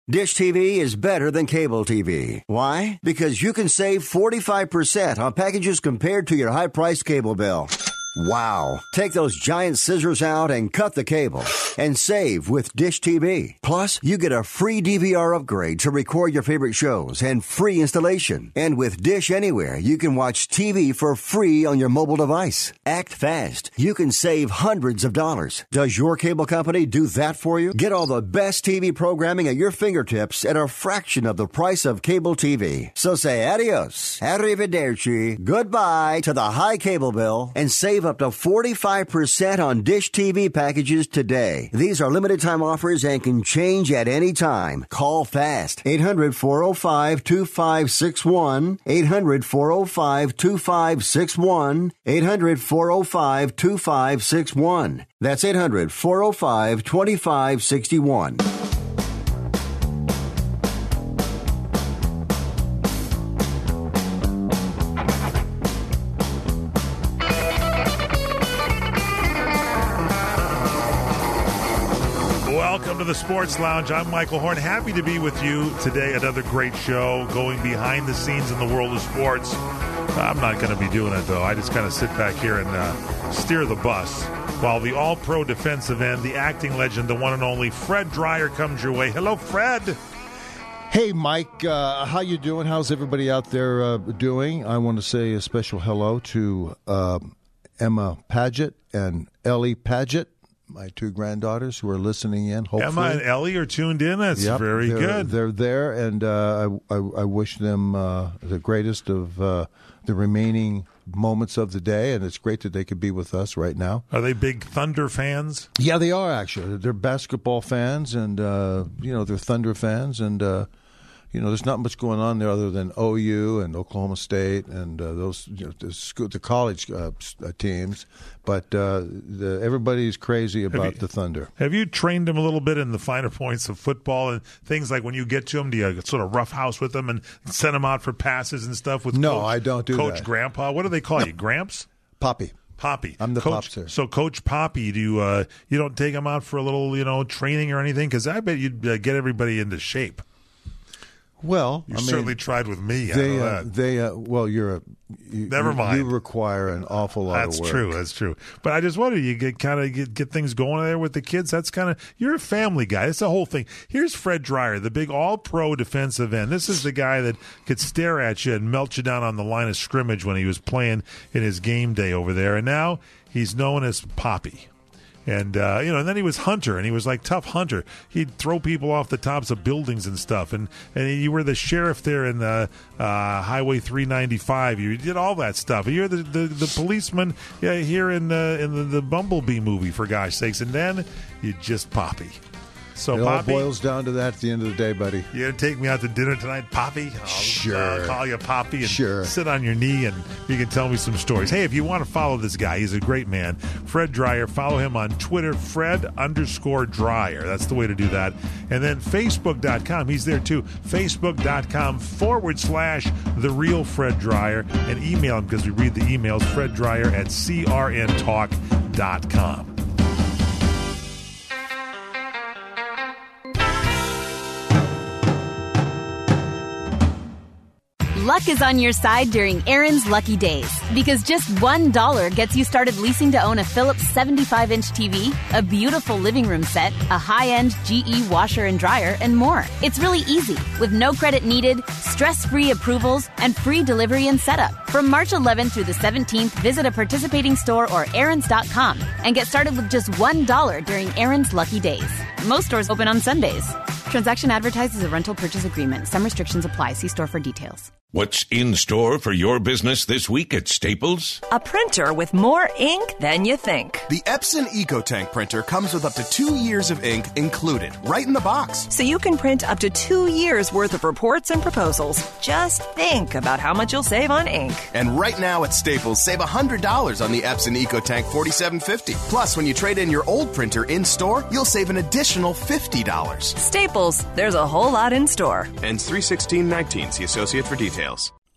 Dish TV is better than cable TV. Why? Because you can save 45% on packages compared to your high-priced cable bill. Wow. Take those giant scissors out and cut the cable and save with Dish TV. Plus, you get a free DVR upgrade to record your favorite shows and free installation. And with Dish Anywhere, you can watch TV for free on your mobile device. Act fast. You can save hundreds of dollars. Does your cable company do that for you? Get all the best TV programming at your fingertips at a fraction of the price of cable TV. So say adios, arrivederci, goodbye to the high cable bill and save up to 45% on Dish TV packages today. These are limited time offers and can change at any time. Call fast. 800-405-2561. 800-405-2561. 800-405-2561. That's 800-405-2561. Welcome to the Sports Lounge. I'm Michael Horn. Happy to be with you today. Another great show going behind the scenes in the world of sports. I'm not going to be doing it, though. I just kind of sit back here and steer the bus while the all-pro defensive end, the acting legend, the one and only Fred Dryer comes your way. Hello, Fred. Hey, Mike. How you doing? How's everybody out there doing? I want to say a special hello to Emma Paget and Ellie Paget, my two granddaughters who are listening in. Hopefully. Emma and Ellie are tuned in. That's very good. They're there, and I wish them the greatest of the remaining moments of the day, and it's great that they could be with us right now. Are they big Thunder fans? Yeah, they are, actually. They're basketball fans, and they're Thunder fans, and there's not much going on there other than OU and Oklahoma State and those the college teams. But everybody's crazy about the Thunder. Have you trained them a little bit in the finer points of football and things like when you get to them? Do you sort of roughhouse with them and send them out for passes and stuff? No, I don't do Coach that. Grandpa? What do they call you? Gramps? Poppy. I'm the Coach, Popster. So, Coach Poppy, you don't take them out for a little training or anything? Because I bet you'd get everybody into shape. Well, you certainly tried with me. Never mind. You require an awful lot of work. That's true. But I just wonder, you get things going there with the kids. That's you're a family guy. That's the whole thing. Here's Fred Dryer, the big all-pro defensive end. This is the guy that could stare at you and melt you down on the line of scrimmage when he was playing in his game day over there. And now he's known as Poppy. And, and then he was Hunter, and he was like tough Hunter. He'd throw people off the tops of buildings and stuff. And you were the sheriff there in Highway 395. You did all that stuff. You're the policeman here in the Bumblebee movie, for gosh sakes. And then you just Poppy. So it Poppy, all boils down to that at the end of the day, buddy. You going to take me out to dinner tonight, Poppy? Sure. I'll call you Poppy and sure. Sit on your knee and you can tell me some stories. Hey, if you want to follow this guy, he's a great man. Fred Dryer. Follow him on Twitter, Fred_Dryer. That's the way to do that. And then Facebook.com. He's there too. Facebook.com/The Real Fred Dryer. And email him because we read the emails. FredDryer@CRNTalk.com. Luck is on your side during Aaron's Lucky Days because just $1 gets you started leasing to own a Philips 75-inch TV, a beautiful living room set, a high-end GE washer and dryer, and more. It's really easy with no credit needed, stress-free approvals, and free delivery and setup. From March 11th through the 17th, visit a participating store or Aarons.com and get started with just $1 during Aaron's Lucky Days. Most stores open on Sundays. Transaction advertised as a rental purchase agreement. Some restrictions apply. See store for details. What's in store for your business this week at Staples? A printer with more ink than you think. The Epson EcoTank printer comes with up to 2 years of ink included, right in the box. So you can print up to 2 years worth of reports and proposals. Just think about how much you'll save on ink. And right now at Staples, save $100 on the Epson EcoTank 4750. Plus, when you trade in your old printer in store, you'll save an additional $50. Staples, there's a whole lot in store. Ends 3/16/19. See associate for details.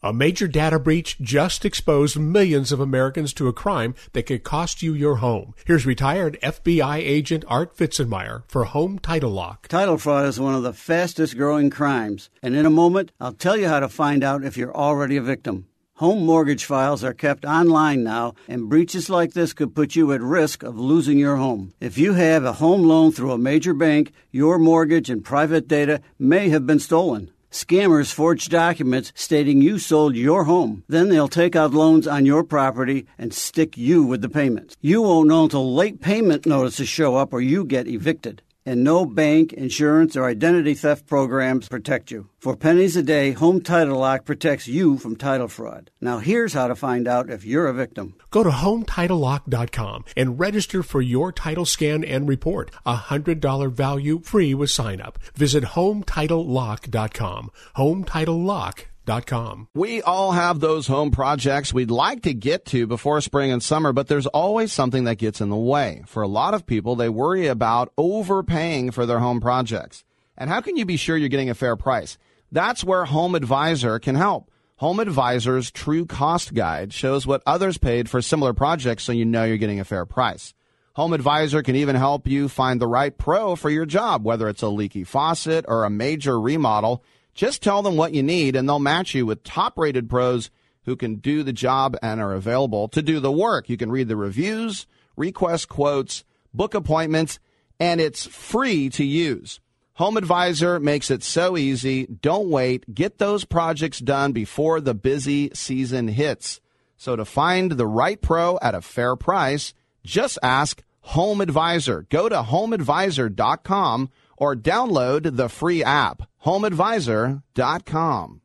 A major data breach just exposed millions of Americans to a crime that could cost you your home. Here's retired FBI agent Art Fitzenmeyer for Home Title Lock. Title fraud is one of the fastest growing crimes, and in a moment, I'll tell you how to find out if you're already a victim. Home mortgage files are kept online now, and breaches like this could put you at risk of losing your home. If you have a home loan through a major bank, your mortgage and private data may have been stolen. Scammers forge documents stating you sold your home. Then they'll take out loans on your property and stick you with the payments. You won't know until late payment notices show up or you get evicted. And no bank, insurance, or identity theft programs protect you. For pennies a day, Home Title Lock protects you from title fraud. Now here's how to find out if you're a victim. Go to HomeTitleLock.com and register for your title scan and report. $100 value free with sign up. Visit HomeTitleLock.com. HomeTitleLock.com. We all have those home projects we'd like to get to before spring and summer, but there's always something that gets in the way. For a lot of people, they worry about overpaying for their home projects. And how can you be sure you're getting a fair price? That's where Home Advisor can help. Home Advisor's True Cost Guide shows what others paid for similar projects so you know you're getting a fair price. Home Advisor can even help you find the right pro for your job, whether it's a leaky faucet or a major remodel. Just tell them what you need, and they'll match you with top-rated pros who can do the job and are available to do the work. You can read the reviews, request quotes, book appointments, and it's free to use. Home Advisor makes it so easy. Don't wait. Get those projects done before the busy season hits. So to find the right pro at a fair price, just ask Home Advisor. Go to homeadvisor.com or download the free app, homeadvisor.com.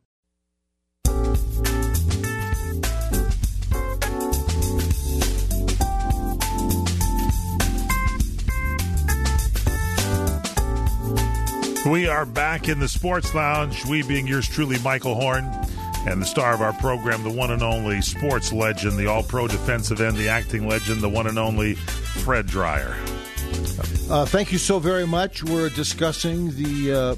We are back in the Sports Lounge, we being yours truly, Michael Horn, and the star of our program, the one and only sports legend, the all-pro defensive end, the acting legend, the one and only Fred Dreyer. Thank you so very much. We're discussing the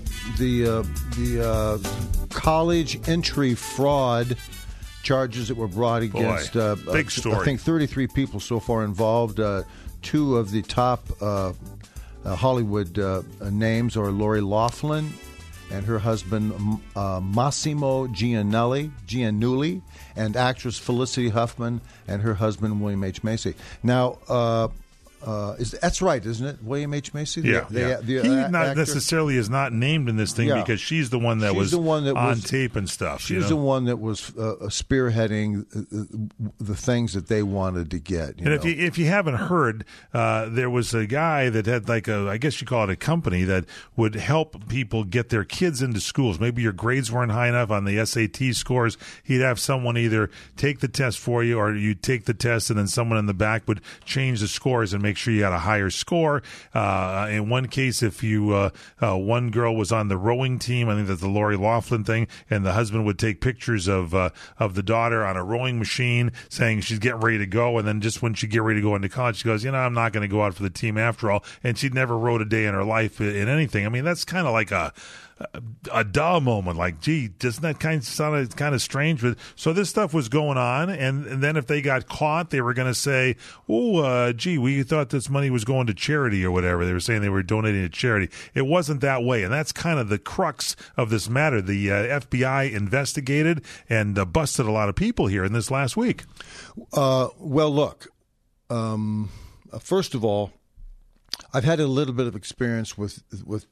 college entry fraud charges that were brought against. Big story. I think 33 people so far involved. Two of the top Hollywood names are Lori Loughlin and her husband Massimo Giannulli, and actress Felicity Huffman and her husband William H. Macy. Now. That's right, isn't it? William H. Macy? Yeah. He not necessarily is not named in this thing because she's the one that was on tape and stuff. She's the one that was spearheading the things that they wanted to get. And if you haven't heard, there was a guy that had I guess you call it a company that would help people get their kids into schools. Maybe your grades weren't high enough on the SAT scores. He'd have someone either take the test for you or you take the test and then someone in the back would change the scores and make sure you got a higher score. In one case, if you one girl was on the rowing team, I think that's the Lori Loughlin thing, and the husband would take pictures of the daughter on a rowing machine saying she's getting ready to go, and then just when she get ready to go into college, she goes, I'm not going to go out for the team after all, and she'd never rowed a day in her life in anything. I mean, that's kind of like a duh moment, like, gee, doesn't that sound kind of strange? But so this stuff was going on, and then if they got caught, they were going to say, gee, we thought this money was going to charity or whatever. They were saying they were donating to charity. It wasn't that way, and that's kind of the crux of this matter. The FBI investigated and busted a lot of people here in this last week. Well, look, first of all, I've had a little bit of experience with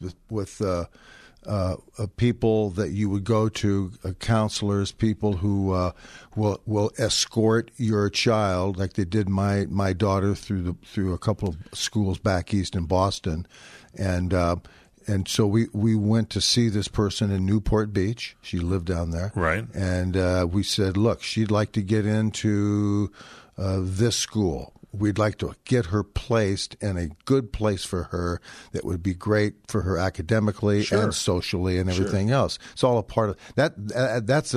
people that you would go to, counselors, people who will escort your child, like they did my daughter through a couple of schools back east in Boston, and so we went to see this person in Newport Beach. She lived down there, right? And we said, look, she'd like to get into this school. we'd like to get her placed in a good place for her that would be great for her academically and socially and everything else. It's all a part of that. That's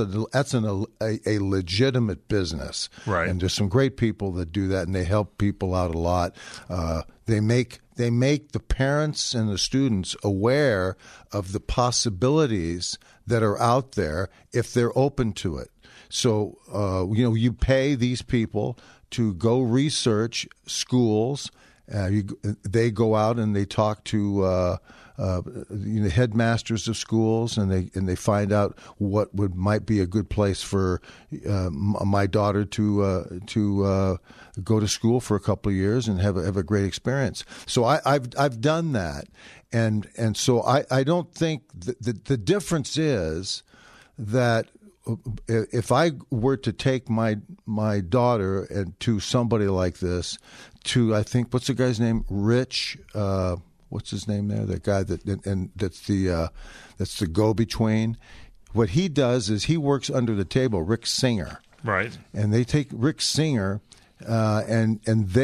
a legitimate business, right? And there's some great people that do that, and they help people out a lot. They make the parents and the students aware of the possibilities that are out there if they're open to it. So, you pay these people to go research schools. They go out and they talk to headmasters of schools, and they find out what might be a good place for my daughter to go to school for a couple of years and have a great experience. So I've done that, and so I don't think the difference is that if I were to take my daughter and to somebody like this, to I think what's the guy's name? Rich. What's his name there? That guy that's the go-between. What he does is he works under the table. Rick Singer. Right. And they take Rick Singer, and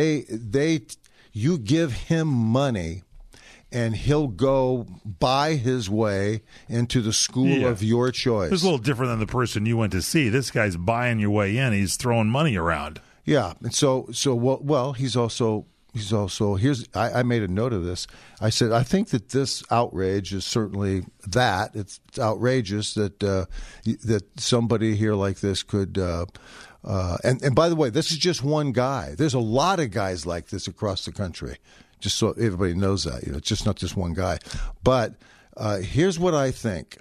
you give him money, and he'll go buy his way into the school of your choice. It's a little different than the person you went to see. This guy's buying your way in. He's throwing money around. Yeah, and so he's also I made a note of this. I said, I think that this outrage is certainly that. It's outrageous that somebody here like this could and by the way, this is just one guy. There's a lot of guys like this across the country. Just so everybody knows that, it's just not just one guy. But here's what I think.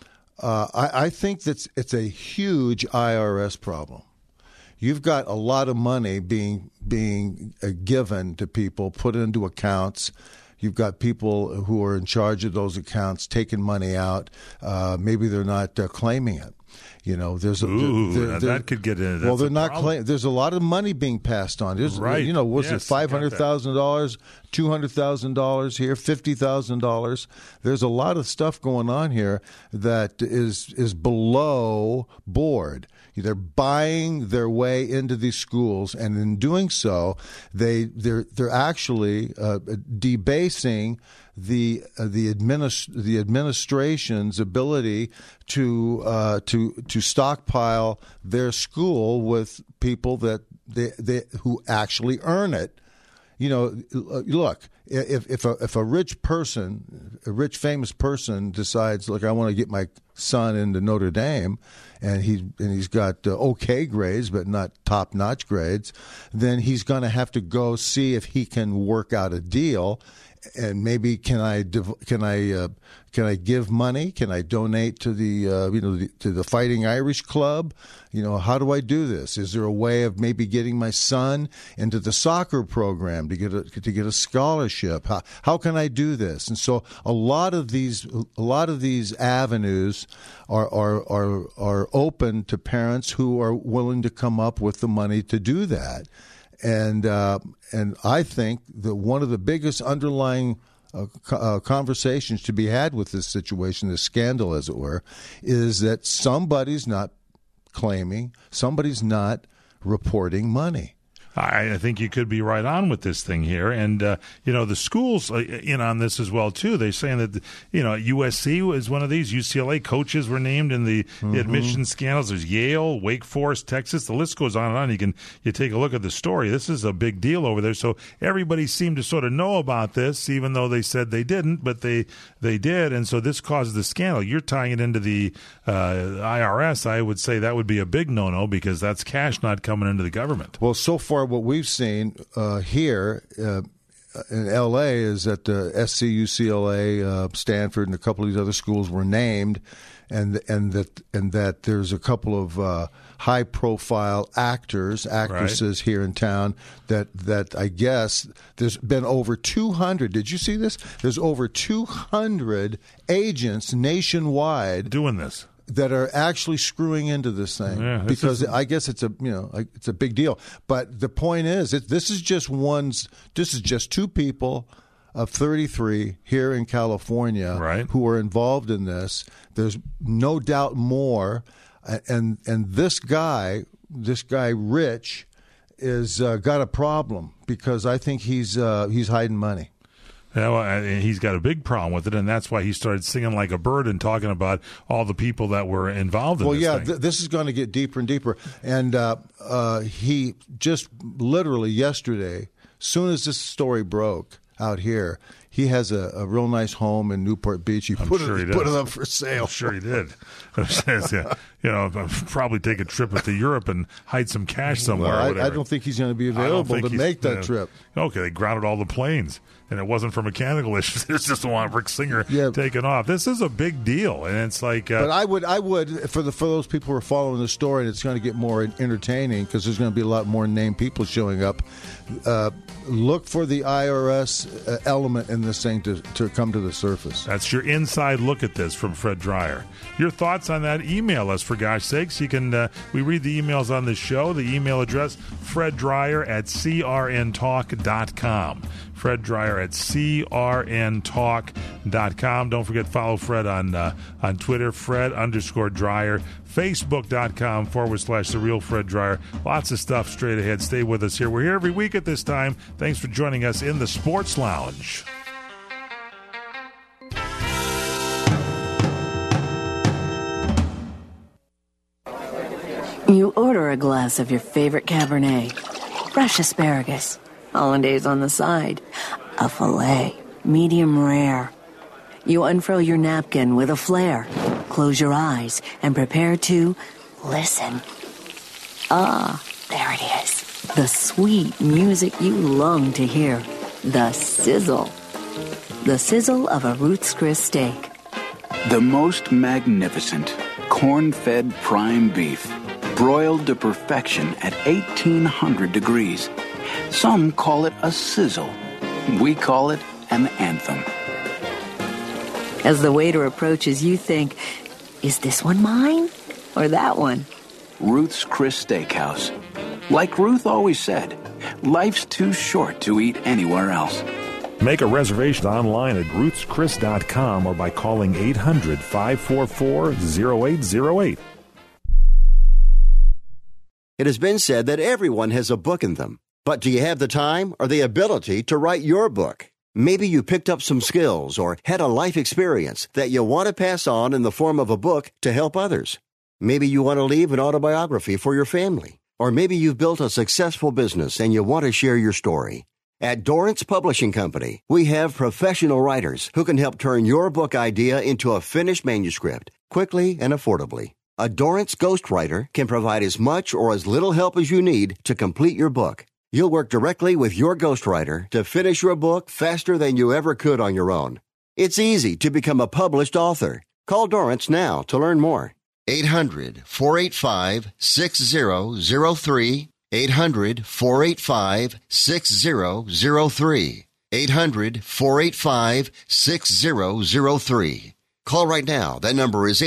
I think that it's a huge IRS problem. You've got a lot of money being given to people, put into accounts. You've got people who are in charge of those accounts taking money out. Maybe they're not claiming it. That could get into. Well, they're not claiming. There's a lot of money being passed on. There's, right. Was it $500,000, $200,000 here, $50,000? There's a lot of stuff going on here that is below board. They're buying their way into these schools, and in doing so, they're actually debasing the administration's ability to stockpile their school with people that who actually earn it. Look, if a rich famous person decides, look, I want to get my son into Notre Dame, and he's got okay grades but not top-notch grades, then he's going to have to go see if he can work out a deal. And maybe can I give money? Can I donate to the Fighting Irish Club? How do I do this? Is there a way of maybe getting my son into the soccer program to get a scholarship? How can I do this? And so a lot of these avenues are open to parents who are willing to come up with the money to do that. And I think that one of the biggest underlying conversations to be had with this situation, this scandal, as it were, is that somebody's not claiming, somebody's not reporting money. I think you could be right on with this thing here. And, the schools in on this as well, too. They're saying that, USC is one of these. UCLA coaches were named in the admission scandals. There's Yale, Wake Forest, Texas. The list goes on and on. You take a look at the story. This is a big deal over there. So everybody seemed to sort of know about this, even though they said they didn't, but they did. And so this caused the scandal. You're tying it into the IRS. I would say that would be a big no-no because that's cash not coming into the government. Well, so far, what we've seen here in L.A. is that SC, UCLA, Stanford, and a couple of these other schools were named, and that there's a couple of high-profile actresses here in town that I guess there's been over 200. Did you see this? There's over 200 agents nationwide doing this, that are actually screwing into this thing because I guess it's a big deal. But the point is, this is just two people of 33 here in California who are involved in this. There's no doubt more, and this guy Rich is got a problem because I think he's hiding money. Yeah, well, he's got a big problem with it, and that's why he started singing like a bird and talking about all the people that were involved in this thing. This is going to get deeper and deeper. And he just literally yesterday, as soon as this story broke out here, he has a real nice home in Newport Beach. He put it up for sale. I'm sure he did. Probably take a trip to Europe and hide some cash somewhere. Well, I don't think he's going to be available to make that trip. Okay, they grounded all the planes, and it wasn't for mechanical issues. They just don't want Rick Singer taken off. This is a big deal, and it's like. But I would for those people who are following the story, and it's going to get more entertaining because there's going to be a lot more named people showing up. Look for the IRS element in this thing to come to the surface. That's your inside look at this from Fred Dreyer. Your thoughts on that? Email us, for gosh sakes. You can. We read the emails on the show. The email address, freddryer@crntalk.com. Fred Dreyer at crntalk.com. Don't forget, follow Fred on Twitter, Fred_Dreyer. Facebook.com/The Real Fred Dreyer. Lots of stuff straight ahead. Stay with us here. We're here every week at this time. Thanks for joining us in the Sports Lounge. You order a glass of your favorite Cabernet, fresh asparagus, hollandaise on the side, a filet, medium rare. You unfurl your napkin with a flair, close your eyes, and prepare to listen. Ah, there it is. The sweet music you long to hear. The sizzle. The sizzle of a Ruth's Chris steak. The most magnificent corn-fed prime beef, broiled to perfection at 1,800 degrees. Some call it a sizzle. We call it an anthem. As the waiter approaches, you think, is this one mine or that one? Ruth's Chris Steakhouse. Like Ruth always said, life's too short to eat anywhere else. Make a reservation online at ruthschris.com or by calling 800-544-0808. It has been said that everyone has a book in them. But do you have the time or the ability to write your book? Maybe you picked up some skills or had a life experience that you want to pass on in the form of a book to help others. Maybe you want to leave an autobiography for your family. Or maybe you've built a successful business and you want to share your story. At Dorrance Publishing Company, we have professional writers who can help turn your book idea into a finished manuscript quickly and affordably. A Dorrance ghostwriter can provide as much or as little help as you need to complete your book. You'll work directly with your ghostwriter to finish your book faster than you ever could on your own. It's easy to become a published author. Call Dorrance now to learn more. 800-485-6003. 800-485-6003. 800-485-6003. Call right now. That number is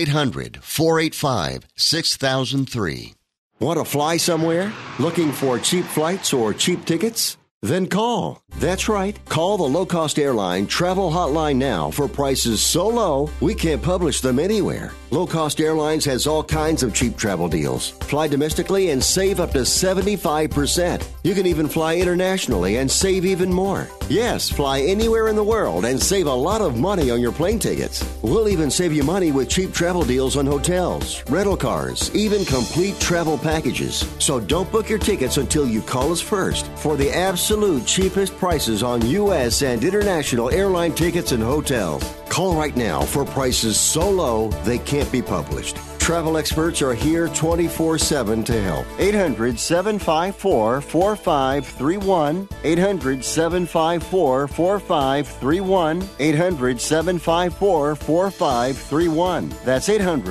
800-485-6003. Want to fly somewhere? Looking for cheap flights or cheap tickets? Then call. That's right. Call the low-cost airline travel hotline now for prices so low we can't publish them anywhere. Low-cost airlines has all kinds of cheap travel deals. Fly domestically and save up to 75%. You can even fly internationally and save even more. Yes, fly anywhere in the world and save a lot of money on your plane tickets. We'll even save you money with cheap travel deals on hotels, rental cars, even complete travel packages. So don't book your tickets until you call us first for the absolute cheapest prices on U.S. and international airline tickets and hotels. Call right now for prices so low they can't be published. Travel experts are here 24/7 to help. 800-754-4531. 800-754-4531. 800-754-4531. That's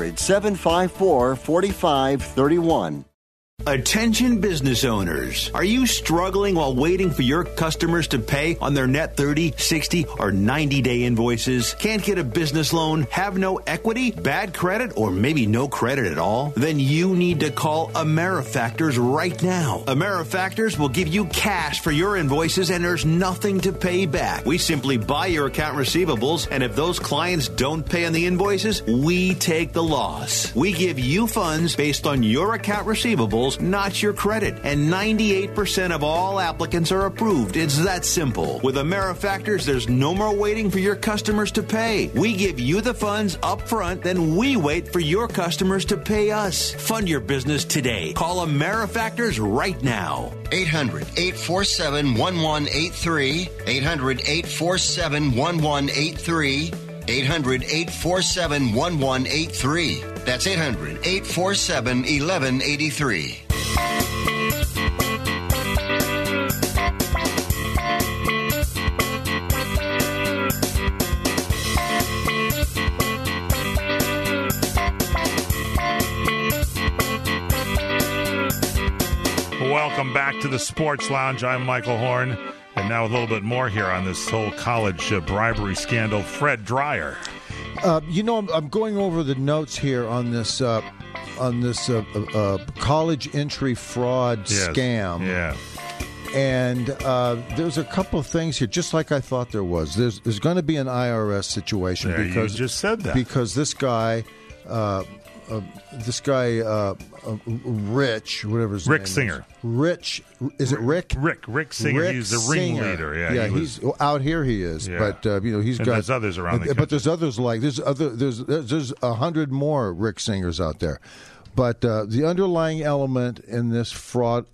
800-754-4531. Attention business owners. Are you struggling while waiting for your customers to pay on their net 30, 60, or 90-day invoices? Can't get a business loan? Have no equity? Bad credit? Or maybe no credit at all? Then you need to call AmeriFactors right now. AmeriFactors will give you cash for your invoices and there's nothing to pay back. We simply buy your account receivables, and if those clients don't pay on the invoices, we take the loss. We give you funds based on your account receivables skills, not your credit. And 98% of all applicants are approved. It's that simple. With AmeriFactors, there's no more waiting for your customers to pay. We give you the funds up front, then we wait for your customers to pay us. Fund your business today. Call AmeriFactors right now. 800-847-1183. 800-847-1183. 800-847-1183. That's 800-847-1183. Welcome back to the Sports Lounge. I'm Michael Horn. And now a little bit more here on this whole college bribery scandal. Fred Dreyer. I'm going over the notes here on this college entry fraud scam. Yeah. And there's a couple of things here, just like I thought there was. There's going to be an IRS situation because you just said that. Because this guy. Rich, whatever his Rick name Singer. is. Rich, is it Rick? Rick Singer. Rick he's the Singer. ringleader. Yeah, he's out here. He is, but he's got. There's others around the country. But there's others like there's 100 more Rick Singers out there. But the underlying element in this fraud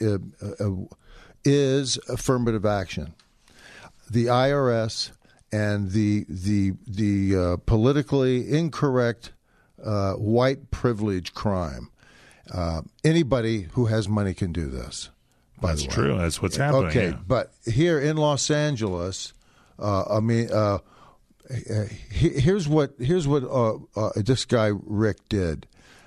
is affirmative action. The IRS and the politically incorrect white privilege crime. Anybody who has money can do this. That's true. That's what's happening. Okay, yeah. But here in Los Angeles, here's what this guy Rick did.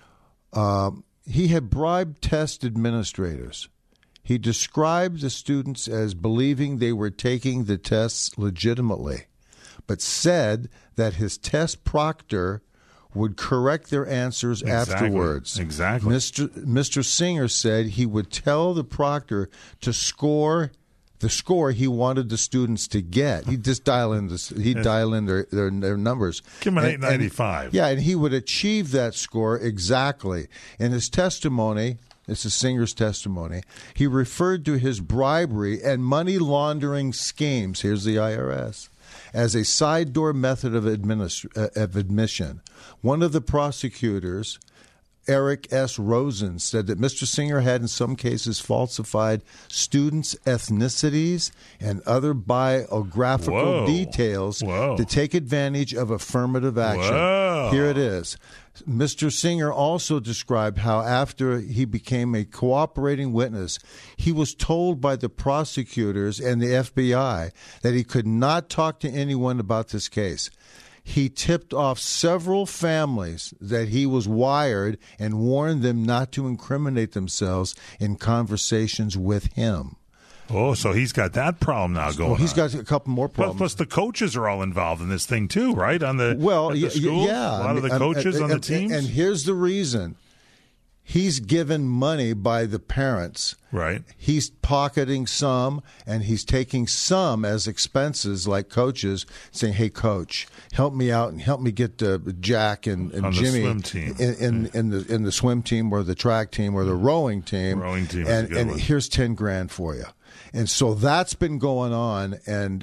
He had bribed test administrators. He described the students as believing they were taking the tests legitimately, but said that his test proctor would correct their answers afterwards. Exactly. Mr. Singer said he would tell the proctor to score the score he wanted the students to get. He'd just dial in their numbers. Give him an 895. Yeah, and he would achieve that score exactly. In his testimony, this is Singer's testimony, he referred to his bribery and money laundering schemes, here's the IRS, as a side door method of admission. One of the prosecutors, Eric S. Rosen, said that Mr. Singer had in some cases falsified students' ethnicities and other biographical details to take advantage of affirmative action. Whoa. Here it is. Mr. Singer also described how after he became a cooperating witness, he was told by the prosecutors and the FBI that he could not talk to anyone about this case. He tipped off several families that he was wired and warned them not to incriminate themselves in conversations with him. Oh, so he's got that problem now going on. He's got a couple more problems. Plus the coaches are all involved in this thing too, right? On the schools? Yeah. A lot of the coaches on the teams. And here's the reason. He's given money by the parents. Right. He's pocketing some, and he's taking some as expenses, like coaches, saying, "Hey, coach, help me out and help me get Jack and Jimmy the swim team. in the swim team or the track team or the rowing team. Rowing team, and is a good one. Here's $10,000 for you." And so that's been going on, and.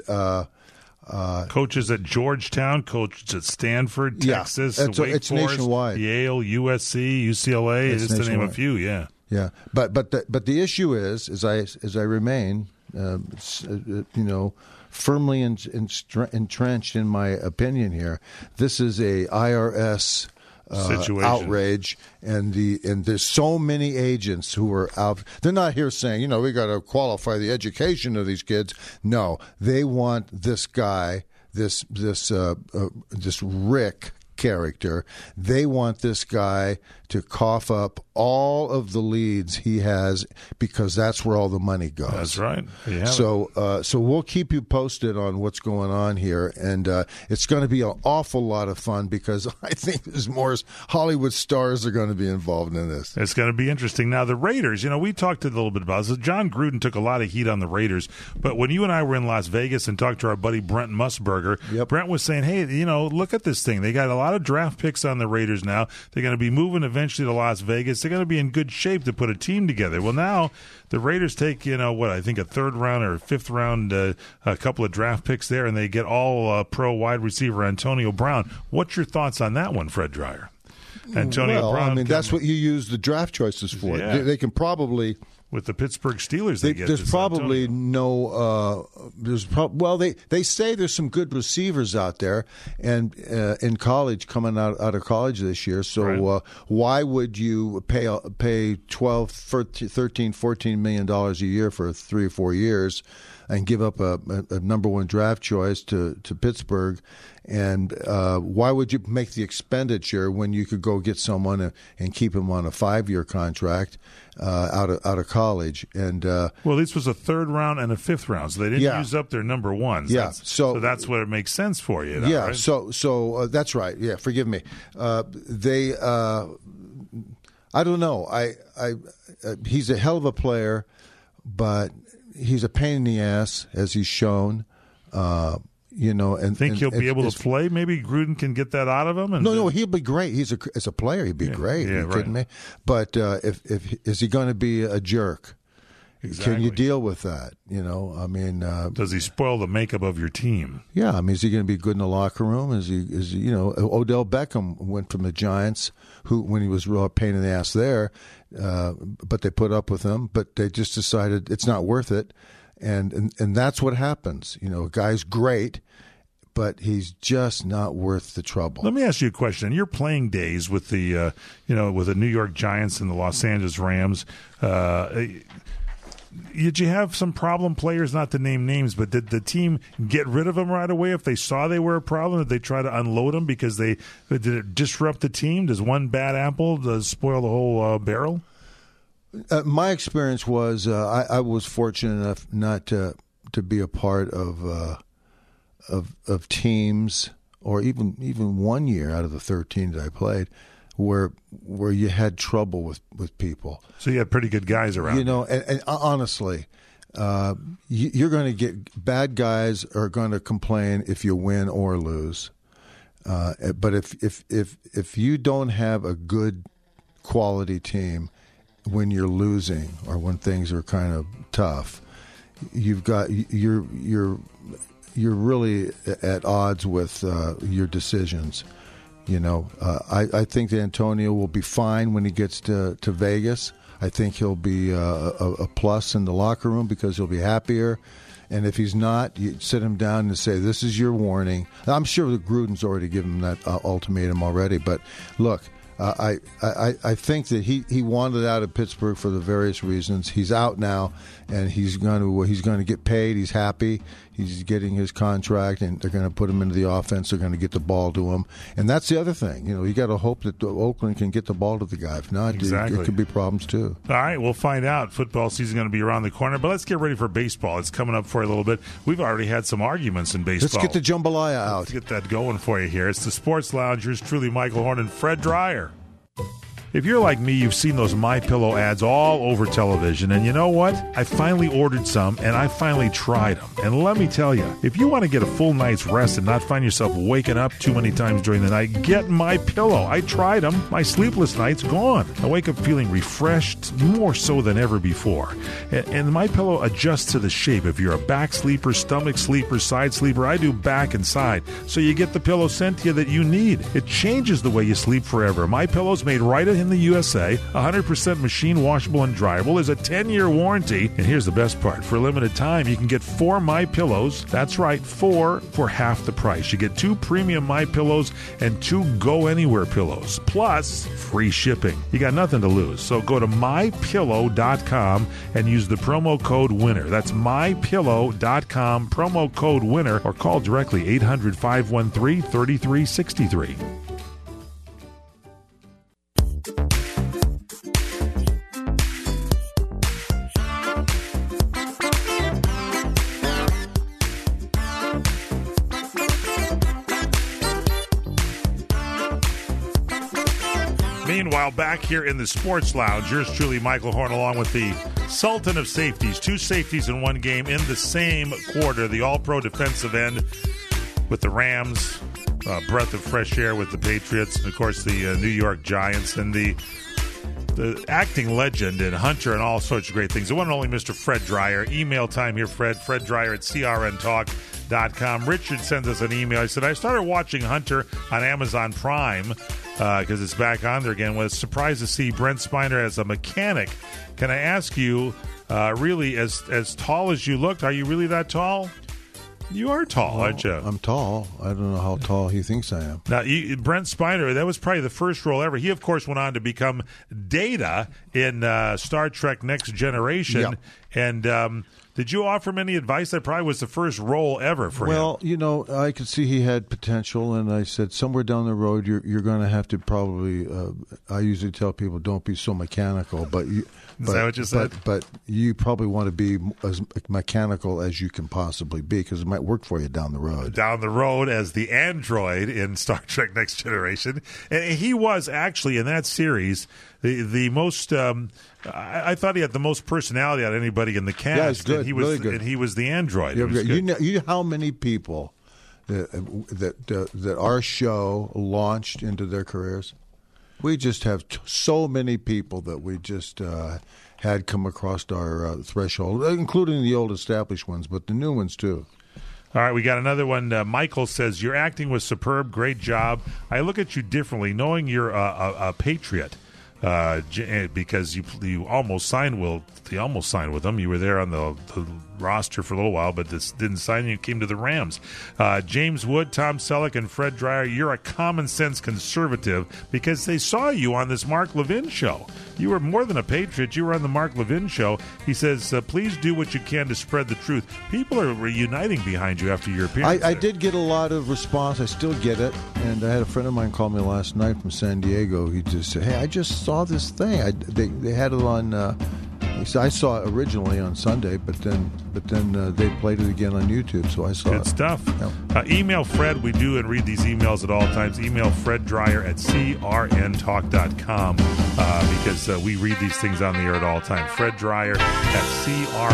Coaches at Georgetown, coaches at Stanford, Texas, Wake it's Forest, nationwide. Yale, USC, UCLA, just to name a few. Yeah, yeah. But the issue is, as I remain, firmly entrenched in my opinion here. This is a IRS. Outrage, and there's so many agents who are out. They're not here saying, we got to qualify the education of these kids. No, they want this guy, this Rick character. They want this guy to cough up all of the leads he has because that's where all the money goes. That's right. So we'll keep you posted on what's going on here, and it's going to be an awful lot of fun because I think there's more Hollywood stars are going to be involved in this. It's going to be interesting. Now, the Raiders, we talked a little bit about this. John Gruden took a lot of heat on the Raiders, but when you and I were in Las Vegas and talked to our buddy Brent Musburger, Brent was saying, hey, look at this thing. They got a lot of draft picks on the Raiders now. They're going to be moving eventually to Las Vegas. they're going to be in good shape to put a team together. Well, now the Raiders take, I think a third round or fifth round, a couple of draft picks there, and they get all pro wide receiver Antonio Brown. What's your thoughts on that one, Fred Dreyer? Antonio Brown. I mean, that's what you use the draft choices for. Yeah. They can probably. With the Pittsburgh Steelers, there's probably no. They say there's some good receivers out there, and in college, coming out of college this year. So why would you pay $12, $13, $14 million a year for 3 or 4 years, and give up a number one draft choice to Pittsburgh? And why would you make the expenditure when you could go get someone and keep him on a 5-year contract out of college? And this was a third round and a fifth round, so they didn't use up their number ones. Yeah, so that's what it makes sense for you. Yeah, right? so that's right. Yeah, forgive me. I don't know. He's a hell of a player, but he's a pain in the ass, as he's shown. And think he'll be able to play? Maybe Gruden can get that out of him. No, he'll be great. As a player, he'd be great. Yeah, Are you kidding me? But is he going to be a jerk? Exactly. Can you deal with that? Does he spoil the makeup of your team? Yeah, is he going to be good in the locker room? Is he? Odell Beckham went from the Giants, when he was real pain in the ass there, but they put up with him. But they just decided it's not worth it. And that's what happens. A guy's great, but he's just not worth the trouble. Let me ask you a question. In your playing days with the with the New York Giants and the Los Angeles Rams, did you have some problem players? Not to name names, but did the team get rid of them right away if they saw they were a problem? Did they try to unload them because did it disrupt the team? Does one bad apple spoil the whole barrel? My experience was I was fortunate enough not to be a part of teams, or even 1 year out of the 13 that I played, where you had trouble with people. So you had pretty good guys around. And honestly, you're going to get bad guys are going to complain if you win or lose. But if you don't have a good quality team when you're losing or when things are kind of tough, you're really at odds with your decisions. I think that Antonio will be fine when he gets to Vegas. I think he'll be a plus in the locker room because he'll be happier. And if he's not, you sit him down and say, "This is your warning." I'm sure that Gruden's already given him that ultimatum already. But look. I think that he wanted out of Pittsburgh for the various reasons. He's out now, and he's going to get paid. He's happy. He's getting his contract, and they're going to put him into the offense. They're going to get the ball to him, and that's the other thing. You got to hope that Oakland can get the ball to the guy. If not, it could be problems too. All right, we'll find out. Football season is going to be around the corner, but let's get ready for baseball. It's coming up for a little bit. We've already had some arguments in baseball. Let's get the jambalaya out. Let's get that going for you here. It's the Sports Lounge. Yours truly, Michael Horn and Fred Dreyer. If you're like me, you've seen those MyPillow ads all over television, and you know what? I finally ordered some, and I finally tried them. And let me tell you, if you want to get a full night's rest and not find yourself waking up too many times during the night, get MyPillow. I tried them. My sleepless nights gone. I wake up feeling refreshed, more so than ever before. And MyPillow adjusts to the shape. If you're a back sleeper, stomach sleeper, side sleeper, I do back and side. So you get the pillow sent to you that you need. It changes the way you sleep forever. MyPillow's made right in the USA, 100% machine washable and dryable. There's a 10-year warranty. And here's the best part. For a limited time, you can get 4 MyPillows. That's right, 4 for half the price. You get 2 premium MyPillows and 2 Go Anywhere pillows, plus free shipping. You got nothing to lose. So go to MyPillow.com and use the promo code WINNER. That's MyPillow.com, promo code WINNER, or call directly 800-513-3363. Meanwhile, back here in the Sports Lounge, yours truly, Michael Horn, along with the Sultan of Safeties. 2 safeties in one game in the same quarter. The All-Pro defensive end with the Rams, breath of fresh air with the Patriots, and, of course, the New York Giants. And the the acting legend and Hunter and all sorts of great things. The one and only Mr. Fred Dreyer. Email time here, Fred Dreyer at crntalk.com. Richard sends us an email. He said, I started watching Hunter on Amazon Prime because it's back on there again. Was surprised to see Brent Spiner as a mechanic. Can I ask you, really, as tall as you looked, are you really that tall? You are tall, aren't you? I'm tall. I don't know how tall he thinks I am. Now, Brent Spiner, that was probably the first role ever. He, of course, went on to become Data in Star Trek Next Generation. Yeah. And did you offer him any advice? That probably was the first role ever for him. Well, I could see he had potential, and I said, somewhere down the road, you're going to have to probably, I usually tell people, don't be so mechanical, but you... Is that what you said? But you probably want to be as mechanical as you can possibly be because it might work for you down the road. Down the road as the android in Star Trek Next Generation. And he was actually, in that series, the most... I thought he had the most personality out of anybody in the cast. Yeah, he's good. And he was, really good. And he was the android. Yeah, you know how many people that our show launched into their careers? We just have so many people that we just had come across our threshold, including the old established ones, but the new ones too. All right, we got another one. Michael says, your acting was superb. Great job. I look at you differently, knowing you're a patriot. Because you almost signed with them. You were there on the roster for a little while, but this didn't sign. You came to the Rams. James Wood, Tom Selleck, and Fred Dreyer, you're a common sense conservative because they saw you on this Mark Levin show. You were more than a patriot. You were on the Mark Levin show. He says, please do what you can to spread the truth. People are reuniting behind you after your appearance. I did get a lot of response. I still get it. And I had a friend of mine call me last night from San Diego. He just said, hey, I just saw this thing. They had it on... I saw it originally on Sunday, but then they played it again on YouTube, so I saw it. Good stuff. Yeah. Email Fred. We do and read these emails at all times. Email Fred Dreyer at crntalk.com because we read these things on the air at all times. Fred Dreyer at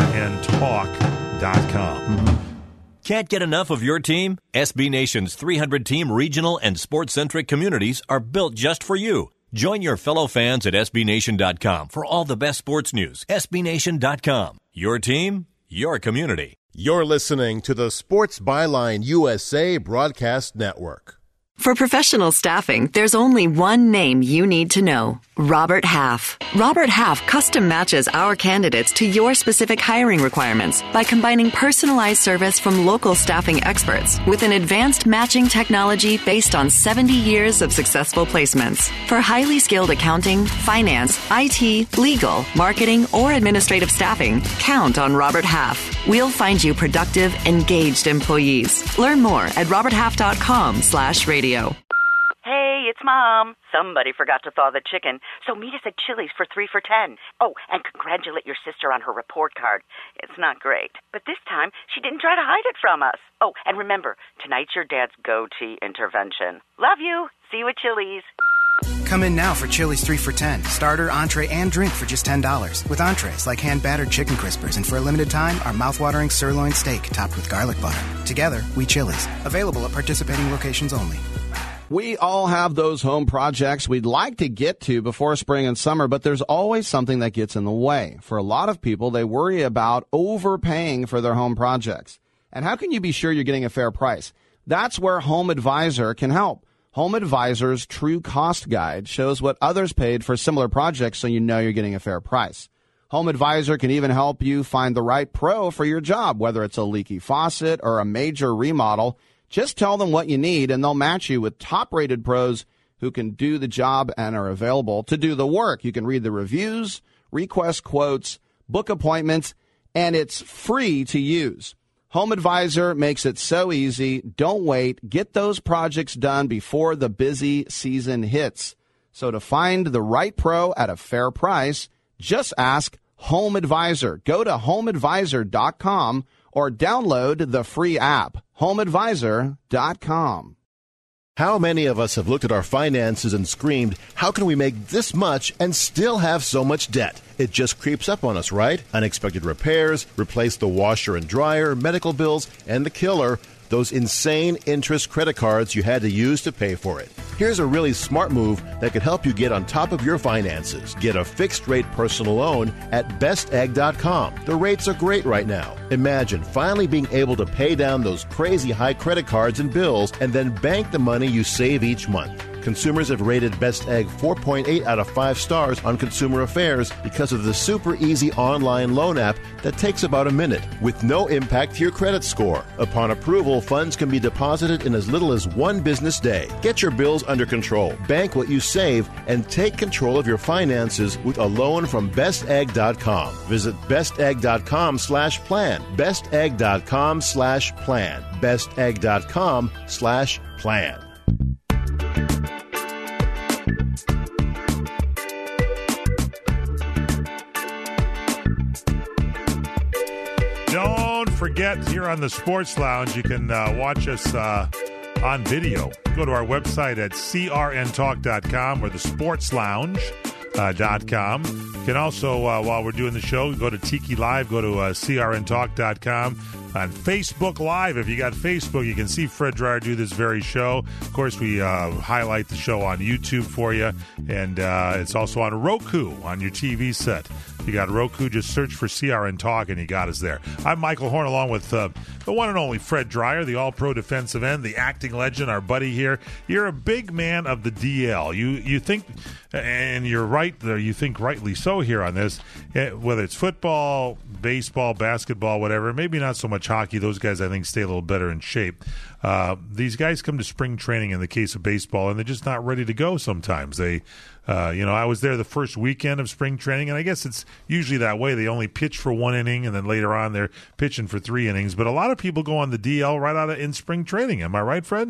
crntalk.com. Mm-hmm. Can't get enough of your team? SB Nation's 300-team regional and sports-centric communities are built just for you. Join your fellow fans at SBNation.com for all the best sports news. SBNation.com. Your team, your community. You're listening to the Sports Byline USA Broadcast Network. For professional staffing, there's only one name you need to know. Robert Half. Robert Half custom matches our candidates to your specific hiring requirements by combining personalized service from local staffing experts with an advanced matching technology based on 70 years of successful placements. For highly skilled accounting, finance, IT, legal, marketing, or administrative staffing, count on Robert Half. We'll find you productive, engaged employees. Learn more at roberthalf.com/radio. Hey, it's Mom. Somebody forgot to thaw the chicken, so meet us at Chili's for 3 for $10. Oh, and congratulate your sister on her report card. It's not great, but this time she didn't try to hide it from us. Oh, and remember, tonight's your dad's goatee intervention. Love you. See you at Chili's. Come in now for Chili's 3 for $10. Starter, entree, and drink for just $10. With entrees like hand-battered chicken crispers, and for a limited time, our mouth-watering sirloin steak topped with garlic butter. Together, we Chili's. Available at participating locations only. We all have those home projects we'd like to get to before spring and summer, but there's always something that gets in the way. For a lot of people, they worry about overpaying for their home projects. And how can you be sure you're getting a fair price? That's where Home Advisor can help. Home Advisor's True Cost Guide shows what others paid for similar projects so you know you're getting a fair price. Home Advisor can even help you find the right pro for your job, whether it's a leaky faucet or a major remodel. Just tell them what you need, and they'll match you with top-rated pros who can do the job and are available to do the work. You can read the reviews, request quotes, book appointments, and it's free to use. Home Advisor makes it so easy. Don't wait. Get those projects done before the busy season hits. So to find the right pro at a fair price, just ask Home Advisor. Go to homeadvisor.com or download the free app, homeadvisor.com. How many of us have looked at our finances and screamed, how can we make this much and still have so much debt? It just creeps up on us, right? Unexpected repairs, replace the washer and dryer, medical bills, and the killer, those insane interest credit cards you had to use to pay for it. Here's a really smart move that could help you get on top of your finances. Get a fixed-rate personal loan at bestegg.com. The rates are great right now. Imagine finally being able to pay down those crazy high credit cards and bills and then bank the money you save each month. Consumers have rated Best Egg 4.8 out of 5 stars on Consumer Affairs because of the super easy online loan app that takes about a minute with no impact to your credit score. Upon approval, funds can be deposited in as little as 1 business day. Get your bills under control, bank what you save, and take control of your finances with a loan from bestegg.com. Visit bestegg.com/plan. bestegg.com/plan. bestegg.com/plan. Don't forget, here on the Sports Lounge, you can watch us on video. Go to our website at crntalk.com or thesportslounge.com. You can also, while we're doing the show, go to Tiki Live, go to crntalk.com. On Facebook Live, if you got Facebook, you can see Fred Dryer do this very show. Of course, we highlight the show on YouTube for you, and it's also on Roku on your TV set. If you got Roku, just search for CRN Talk, and you got us there. I'm Michael Horn, along with the one and only Fred Dryer, the All-Pro defensive end, the acting legend, our buddy here. You're a big man of the DL. You think, and you're right, you think rightly so here on this, whether it's football, baseball, basketball, whatever, maybe not so much hockey. Those guys, I think, stay a little better in shape. These guys come to spring training in the case of baseball, and they're just not ready to go sometimes. They, I was there the first weekend of spring training, and I guess it's usually that way. They only pitch for 1 inning, and then later on they're pitching for 3 innings. But a lot of people go on the DL right out of in spring training. Am I right, Fred?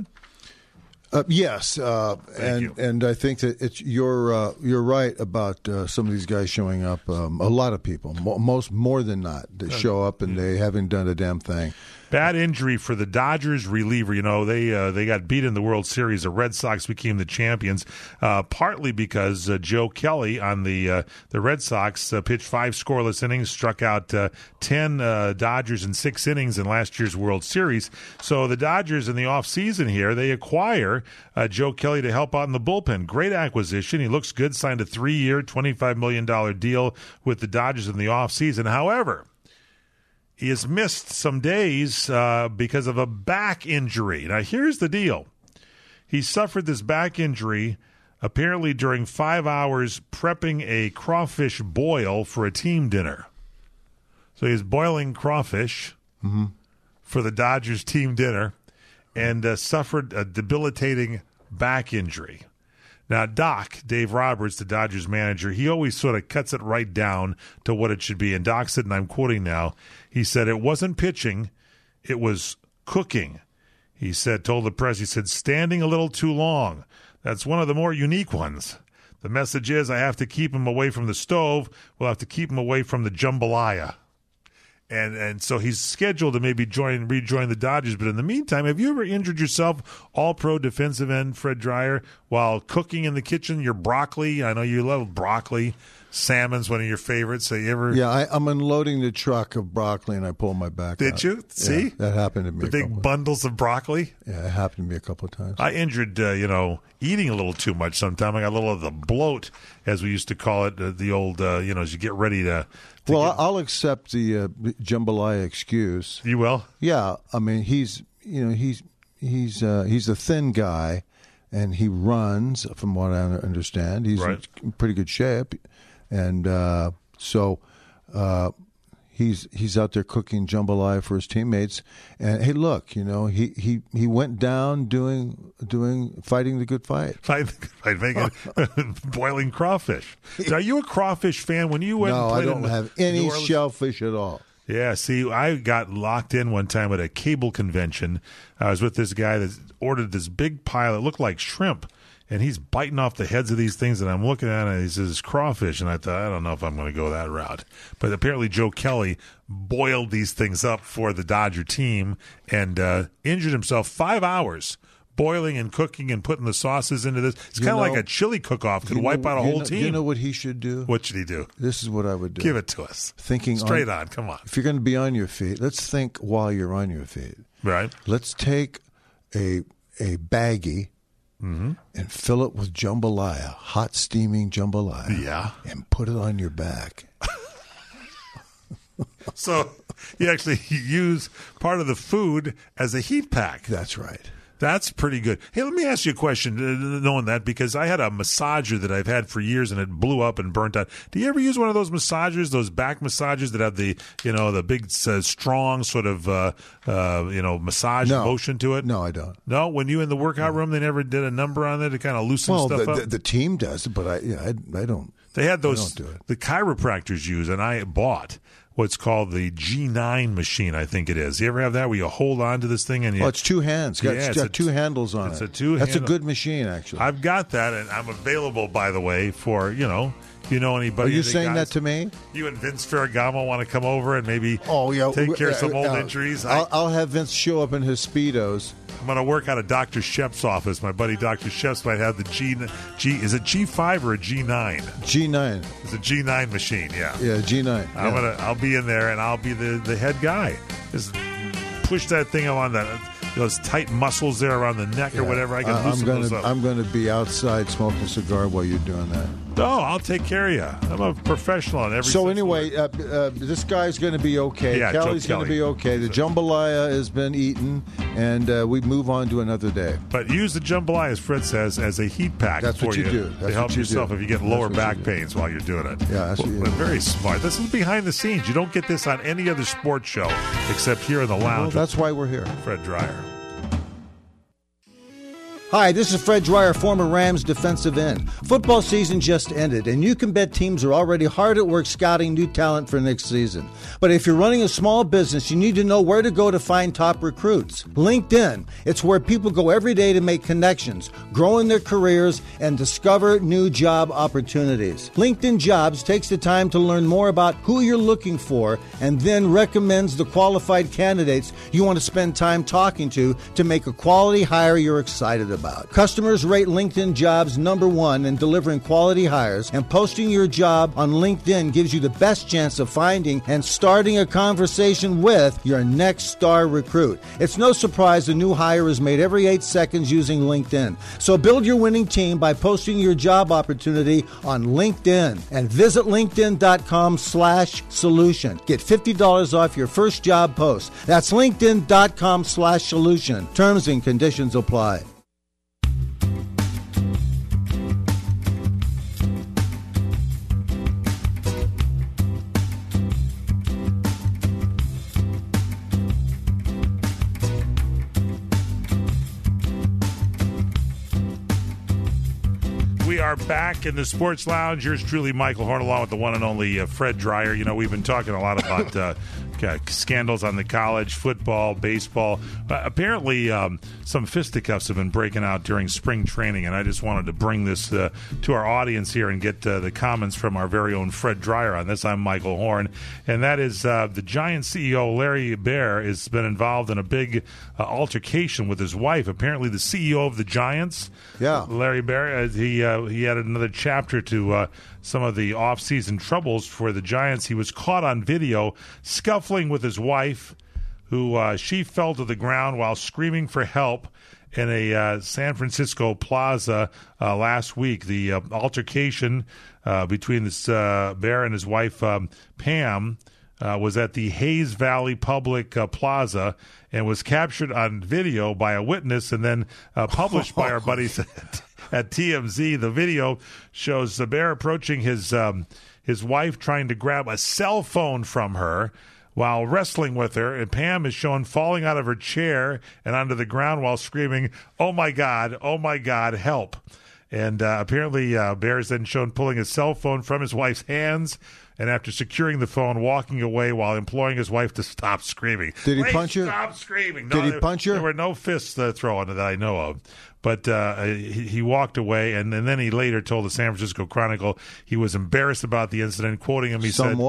Yes, and I think that you're right about some of these guys showing up. A lot of people, more than not, they show up and they haven't done a damn thing. Bad injury for the Dodgers reliever. They got beat in the World Series. The Red Sox became the champions, partly because Joe Kelly on the Red Sox pitched 5 scoreless innings, struck out 10 Dodgers in 6 innings in last year's World Series. So the Dodgers in the offseason here, they acquire Joe Kelly to help out in the bullpen. Great acquisition. He looks good, signed a 3-year, $25 million deal with the Dodgers in the offseason. However, he has missed some days because of a back injury. Now, here's the deal. He suffered this back injury apparently during 5 hours prepping a crawfish boil for a team dinner. So he's boiling crawfish for the Dodgers team dinner and suffered a debilitating back injury. Now, Doc, Dave Roberts, the Dodgers manager, he always sort of cuts it right down to what it should be. And Doc said, and I'm quoting now, he said, it wasn't pitching, it was cooking. He said, told the press, he said, standing a little too long. That's one of the more unique ones. The message is, I have to keep him away from the stove. We'll have to keep him away from the jambalaya. And so he's scheduled to maybe rejoin the Dodgers. But in the meantime, have you ever injured yourself, all-pro defensive end Fred Dryer, while cooking in the kitchen your broccoli? I know you love broccoli. Salmon's one of your favorites. So you ever? Yeah, I'm unloading the truck of broccoli and I pull my back out. Did you? See? Yeah, that happened to me. The big bundles of broccoli? Yeah, it happened to me a couple of times. I injured, eating a little too much sometime. I got a little of the bloat, as we used to call it, the old, as you get ready to well, I'll accept the jambalaya excuse. You will? Yeah, I mean he's a thin guy, and he runs. From what I understand, he's in pretty good shape, and so he's out there cooking jambalaya for his teammates. And hey, look, he went down fighting the good fight. Boiling crawfish. So are you a crawfish fan? When you went and played I don't have any shellfish at all. Yeah, see, I got locked in one time at a cable convention. I was with this guy that ordered this big pile. It looked like shrimp, and he's biting off the heads of these things, and I'm looking at it, and he says, crawfish, and I thought, I don't know if I'm going to go that route. But apparently Joe Kelly boiled these things up for the Dodger team and injured himself 5 hours boiling and cooking and putting the sauces into this. It's kind of like a chili cook-off. Could wipe out a whole team. You know what he should do? What should he do? This is what I would do. Give it to us. Thinking straight on. Come on. If you're going to be on your feet, let's think while you're on your feet. Right. Let's take a baggie and fill it with jambalaya, hot steaming jambalaya. Yeah. And put it on your back. So you actually use part of the food as a heat pack. That's right. That's pretty good. Hey, let me ask you a question, knowing that, because I had a massager that I've had for years and it blew up and burnt out. Do you ever use one of those massagers, those back massagers that have the big, strong sort of, massage motion to it? No, I don't. No? When you in the workout room, they never did a number on it to kind of loosen stuff up? The team does it, but I don't. They had those, I don't do it. the chiropractors use, and I bought what's called the G9 machine, I think it is. You ever have that where you hold on to this thing and you... Oh, it's two hands. It's got two handles on it. That's a good machine, actually. I've got that, and I'm available, by the way, for, if you know anybody. Are you saying that to me? You and Vince Ferragamo want to come over and maybe take care of some old injuries? I'll have Vince show up in his Speedos. I'm going to work out of Dr. Shep's office. My buddy Dr. Shep's might have the G. Is it G5 or a G9? G9. It's a G9 machine, yeah. Yeah, G9. I'll be in there, and I'll be the head guy. Just push that thing on those tight muscles there around the neck or whatever. I can loosen those up. I'm going to be outside smoking a cigar while you're doing that. No, I'll take care of you. I'm a professional on every. So anyway, this guy's going to be okay. Yeah, Kelly's going to be okay. The jambalaya has been eaten, and we move on to another day. But use the jambalaya, as Fred says, as a heat pack. That's what you do. To help yourself if you get lower back pains while you're doing it. Yeah, that's what you do. Very smart. This is behind the scenes. You don't get this on any other sports show except here in the lounge. Well, that's why we're here. Fred Dreyer. Hi, this is Fred Dreyer, former Rams defensive end. Football season just ended, and you can bet teams are already hard at work scouting new talent for next season. But if you're running a small business, you need to know where to go to find top recruits. LinkedIn. It's where people go every day to make connections, grow in their careers, and discover new job opportunities. LinkedIn Jobs takes the time to learn more about who you're looking for and then recommends the qualified candidates you want to spend time talking to make a quality hire you're excited about. Customers rate LinkedIn Jobs #1 in delivering quality hires, and posting your job on LinkedIn gives you the best chance of finding and starting a conversation with your next star recruit. It's no surprise a new hire is made every 8 seconds using LinkedIn. So build your winning team by posting your job opportunity on LinkedIn and visit linkedin.com/solution. Get $50 off your first job post. That's linkedin.com/solution. Terms and conditions apply. We are back in the Sports Lounge. Yours truly, Michael Horn, along with the one and only Fred Dreyer. We've been talking a lot about scandals on the college, football, baseball. Apparently, some fisticuffs have been breaking out during spring training, and I just wanted to bring this to our audience here and get the comments from our very own Fred Dreyer on this. I'm Michael Horn, and that is the Giants CEO, Larry Baer, has been involved in a big altercation with his wife. Apparently, the CEO of the Giants, Larry Baer, he added another chapter to some of the off-season troubles for the Giants. He was caught on video scuffling with his wife, who she fell to the ground while screaming for help in a San Francisco plaza last week. The altercation between this Baer and his wife, Pam, was at the Hayes Valley Public Plaza and was captured on video by a witness and then published by our buddies at TMZ. The video shows Baer approaching his wife, trying to grab a cell phone from her while wrestling with her, and Pam is shown falling out of her chair and onto the ground while screaming, oh my God, help." And apparently Baer is then shown pulling his cell phone from his wife's hands, and after securing the phone, walking away while imploring his wife to stop screaming. Did he punch her? Stop screaming. Did he punch her? There were no fists thrown that I know of. But he walked away, and then he later told the San Francisco Chronicle he was embarrassed about the incident. Quoting him, he said,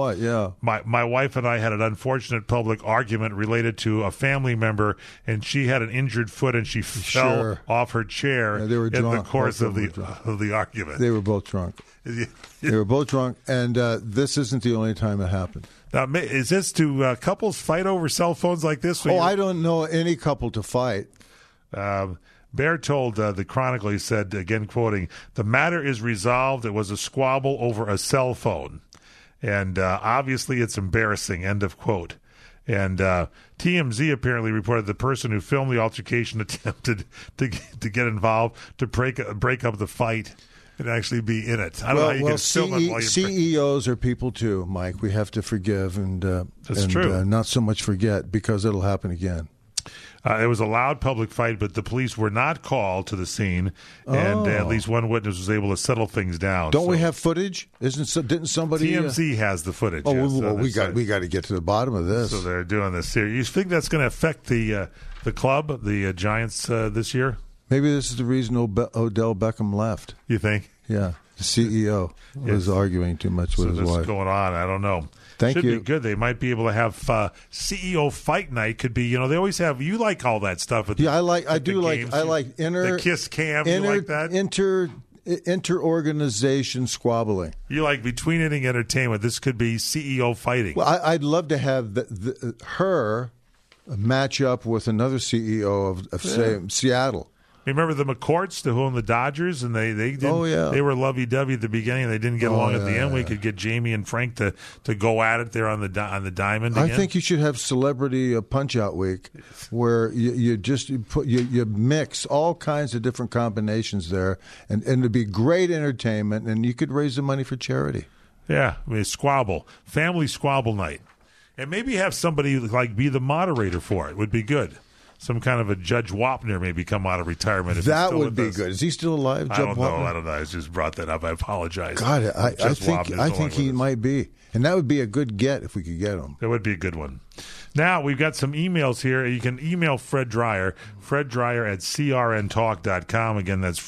My wife and I had an unfortunate public argument related to a family member, and she had an injured foot, and she fell off her chair in the course of the argument. They were both drunk. They were both drunk, and this isn't the only time it happened. Now, is this do couples fight over cell phones like this? I don't know any couple to fight. Bear told the Chronicle, he said, again quoting, "The matter is resolved. It was a squabble over a cell phone. And obviously it's embarrassing," end of quote. And TMZ apparently reported the person who filmed the altercation attempted to get involved to break up the fight and actually be in it. I don't know how you can film it while you're... CEOs are people too, Mike. We have to forgive and true. Not so much forget, because it'll happen again. It was a loud public fight, but the police were not called to the scene, and at least one witness was able to settle things down. Don't we have footage? Didn't somebody? TMZ has the footage. Oh, yes, well, we got to get to the bottom of this. So they're doing this here. You think that's going to affect the club, the Giants, this year? Maybe this is the reason Odell Beckham left. You think? Yeah, the CEO was arguing too much with his wife. What's going on? I don't know. Should be good. They might be able to have CEO fight night. Could be, they always have. You like all that stuff. I like the kiss cam. You like that inter-organization squabbling. You like between inning entertainment. This could be CEO fighting. Well, I'd love to have her match up with another CEO of say, Seattle. Remember the McCourts, who owned the Dodgers, and they were lovey-dovey at the beginning, and they didn't get along at the end. We could get Jamie and Frank to go at it there on the diamond again. I think you should have Celebrity Punch-Out Week, where you mix all kinds of different combinations there, and it'd be great entertainment, and you could raise the money for charity. Yeah, family squabble night, and maybe have somebody be the moderator for it. Would be good. Some kind of a Judge Wapner maybe come out of retirement. That would be good. Is he still alive, Judge Wapner? I don't know. I just brought that up. I apologize. God, I think he might be. And that would be a good get if we could get him. That would be a good one. Now, we've got some emails here. You can email Fred Dreyer, freddryer@crntalk.com. Again, that's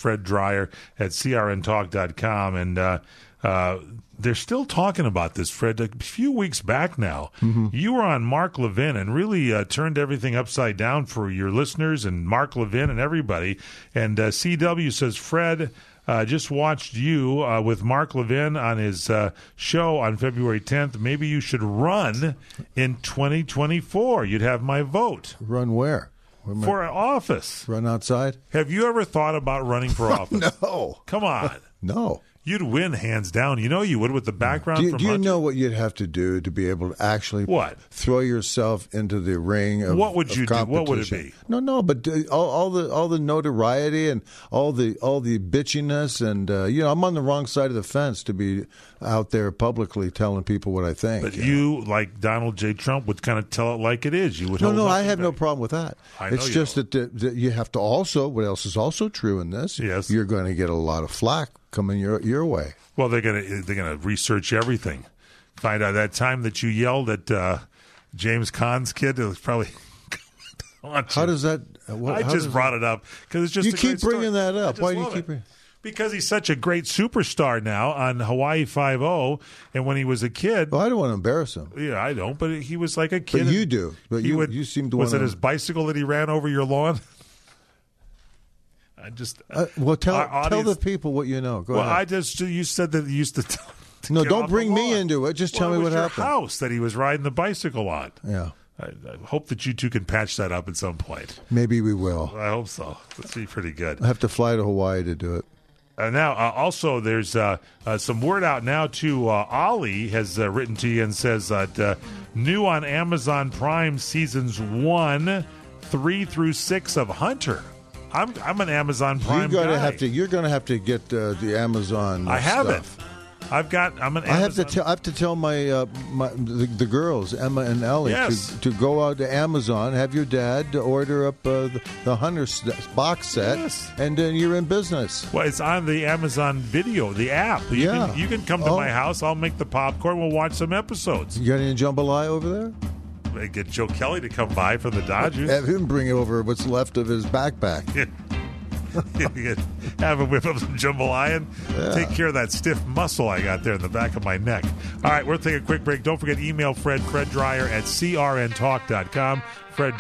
freddryer@crntalk.com. And they're still talking about this, Fred. A few weeks back now, you were on Mark Levin and really turned everything upside down for your listeners and Mark Levin and everybody. And CW says, Fred just watched you with Mark Levin on his show on February 10th. Maybe you should run in 2024. You'd have my vote. Run where? For office. Run outside? Have you ever thought about running for office? No. Come on. No. You'd win hands down. You know you would with the background from Do you know what you'd have to do to be able to actually throw yourself into the ring of What would you do? What would it be? No, but all the notoriety and all the bitchiness and I'm on the wrong side of the fence to be out there publicly telling people what I think. But you like Donald J. Trump, would kind of tell it like it is. You would. No, I have no problem with that. It's just that you have to also. What else is also true in this? Yes, you're going to get a lot of flack coming your way. Well, they're gonna research everything, find out that time that you yelled at James Caan's kid. It was probably. How does that? I just brought it up because it's just you keep bringing that up. Why do you keep it? Because he's such a great superstar now on Hawaii Five-0, and when he was a kid... Well, I don't want to embarrass him. Yeah, I don't, but he was like a kid. But you do. But you seem to want to... Was it his bicycle that he ran over your lawn? I just... tell the people what you know. Go ahead. You said that you used to... No, don't bring me into it. Just tell me what happened. It was your house that he was riding the bicycle on. Yeah. I hope that you two can patch that up at some point. Maybe we will. I hope so. That'd be pretty good. I have to fly to Hawaii to do it. Now, also, there's some word out now, too. Ollie has written to you and says that new on Amazon Prime seasons 1, 3 through 6 of Hunter. I'm an Amazon Prime guy. You're going to have to get the Amazon I have stuff. it. I'm an Amazon. I have to tell the girls, Emma and Ellie, to go out to Amazon, have your dad to order up the Hunter box set, and then you're in business. Well, it's on the Amazon Video, the app. You can come to my house. I'll make the popcorn. We'll watch some episodes. You got any jambalaya over there? I get Joe Kelly to come by from the Dodgers. Have him bring over what's left of his backpack. Have him whip up some jambalaya and take care of that stiff muscle I got there in the back of my neck. All right, we'll take a quick break. Don't forget, email Fred Dreyer@crntalk.com. Fred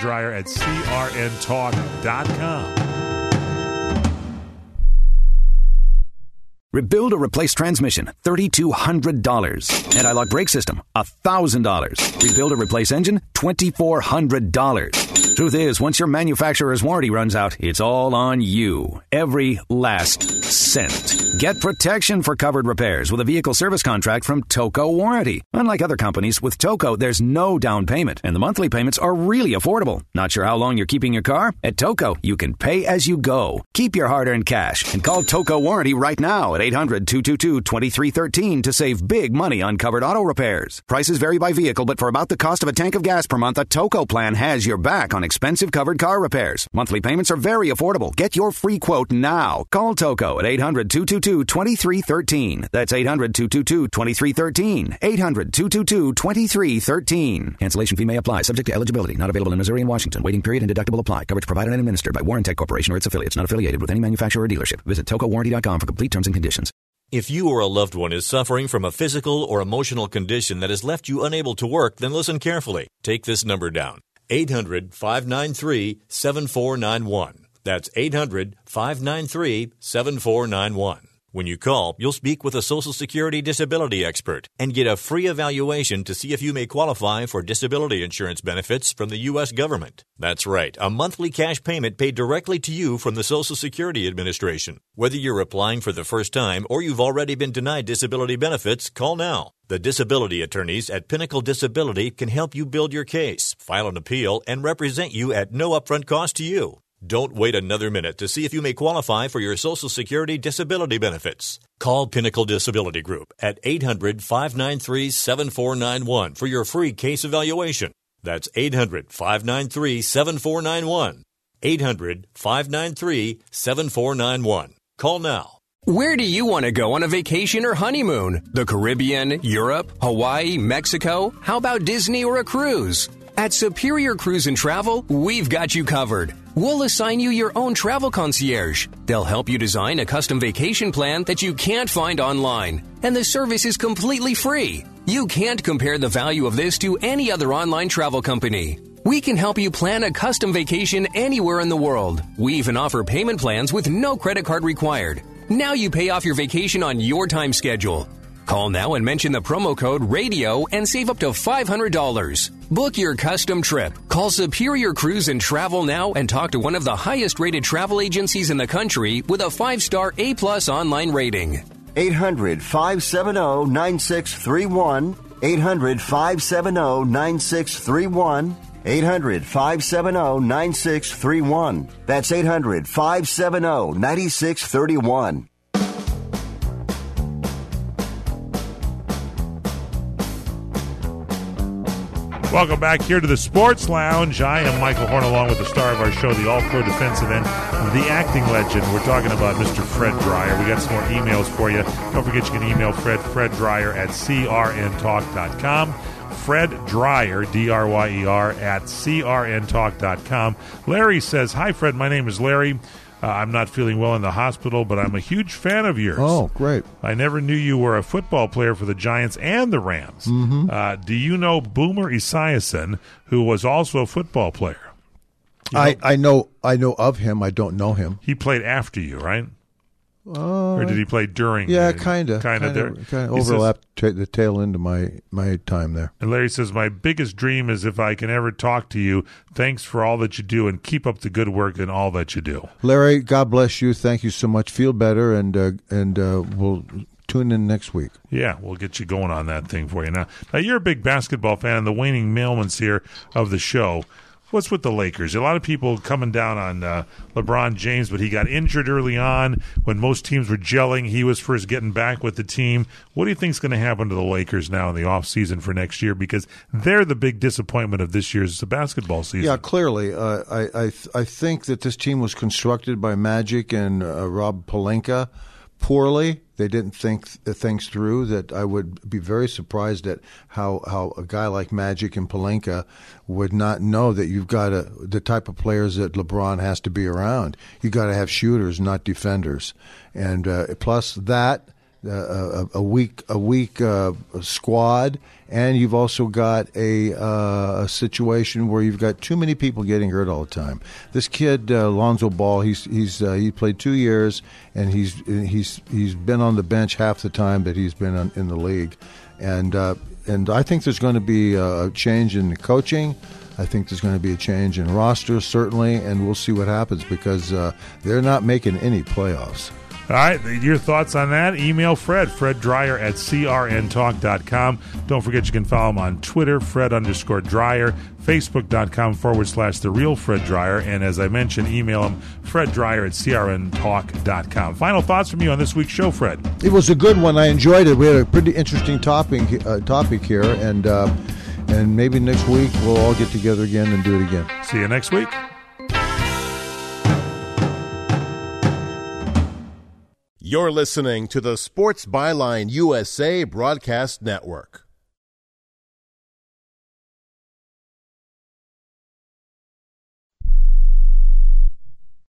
Dreyer@crntalk.com. Rebuild or replace transmission, $3,200. Anti-lock brake system, $1,000. Rebuild or replace engine, $2,400. Truth is, once your manufacturer's warranty runs out, it's all on you. Every last cent. Get protection for covered repairs with a vehicle service contract from Toco Warranty. Unlike other companies, with Toco, there's no down payment, and the monthly payments are really affordable. Not sure how long you're keeping your car? At Toco, you can pay as you go. Keep your hard-earned cash and call Toco Warranty right now at 800-222-2313 to save big money on covered auto repairs. Prices vary by vehicle, but for about the cost of a tank of gas per month, a Toco plan has your back on expensive covered car repairs. Monthly payments are very affordable. Get your free quote now. Call Toco at 800-222-2313. That's 800-222-2313. 800-222-2313. Cancellation fee may apply, subject to eligibility. Not available in Missouri and Washington. Waiting period and deductible apply. Coverage provided and administered by Warrantech Corporation or its affiliates. Not affiliated with any manufacturer or dealership. Visit TocoWarranty.com for complete terms and conditions. If you or a loved one is suffering from a physical or emotional condition that has left you unable to work, then listen carefully. Take this number down. 800-593-7491. That's 800-593-7491. When you call, you'll speak with a Social Security disability expert and get a free evaluation to see if you may qualify for disability insurance benefits from the U.S. government. That's right, a monthly cash payment paid directly to you from the Social Security Administration. Whether you're applying for the first time or you've already been denied disability benefits, call now. The disability attorneys at Pinnacle Disability can help you build your case, file an appeal, and represent you at no upfront cost to you. Don't wait another minute to see if you may qualify for your Social Security disability benefits. Call Pinnacle Disability Group at 800-593-7491 for your free case evaluation. That's 800-593-7491. 800-593-7491. Call now. Where do you want to go on a vacation or honeymoon? The Caribbean, Europe, Hawaii, Mexico? How about Disney or a cruise? At Superior Cruise and Travel, we've got you covered. We'll assign you your own travel concierge. They'll help you design a custom vacation plan that you can't find online. And the service is completely free. You can't compare the value of this to any other online travel company. We can help you plan a custom vacation anywhere in the world. We even offer payment plans with no credit card required. Now you pay off your vacation on your time schedule. Call now and mention the promo code RADIO and save up to $500. Book your custom trip. Call Superior Cruise and Travel now and talk to one of the highest rated travel agencies in the country with a 5-star A+ online rating. 800-570-9631. 800-570-9631. 800-570-9631. That's 800-570-9631. Welcome back here to the Sports Lounge. I am Michael Horn, along with the star of our show, the All-Pro defensive end, the acting legend. We're talking about Mr. Fred Dryer. We got some more emails for you. Don't forget you can email Fred Dryer at crntalk.com. Fred Dryer, D-R-Y-E-R, at crntalk.com. Larry says, "Hi, Fred. My name is Larry. I'm not feeling well in the hospital, but I'm a huge fan of yours. Oh, great. I never knew you were a football player for the Giants and the Rams. Mm-hmm. Do you know Boomer Esiason, who was also a football player?" I know of him. I don't know him. He played after you, right? Or did he play during? Yeah, kind of overlapped the tail end of my time there. And Larry says, "My biggest dream is if I can ever talk to you. Thanks for all that you do, and keep up the good work and all that you do." Larry, God bless you. Thank you so much. Feel better, and we'll tune in next week. Yeah, we'll get you going on that thing for you. Now you're a big basketball fan, and the waning moments here of the show. What's with the Lakers? A lot of people coming down on LeBron James, but he got injured early on when most teams were gelling. He was first getting back with the team. What do you think is going to happen to the Lakers now in the offseason for next year? Because they're the big disappointment of this year's basketball season. Yeah, clearly. I think that this team was constructed by Magic and Rob Pelinka poorly. They didn't think things through. That I would be very surprised at how a guy like Magic and Pelinka would not know that you've got the type of players that LeBron has to be around. You got to have shooters, not defenders, and plus that a weak squad, and you've also got a situation where you've got too many people getting hurt all the time. This kid Lonzo Ball, he played 2 years, and he's been on the bench half the time that he's been in the league, and I think there's going to be a change in the coaching. I think there's going to be a change in rosters, certainly, and we'll see what happens because they're not making any playoffs. All right, your thoughts on that? Email Fred Dreyer at crntalk.com. Don't forget you can follow him on Twitter, Fred_Dreyer, Facebook.com/The Real Fred Dreyer, and as I mentioned, email him, Fred Dreyer at crntalk.com. Final thoughts from you on this week's show, Fred? It was a good one. I enjoyed it. We had a pretty interesting topic here, and maybe next week we'll all get together again and do it again. See you next week. You're listening to the Sports Byline USA Broadcast Network.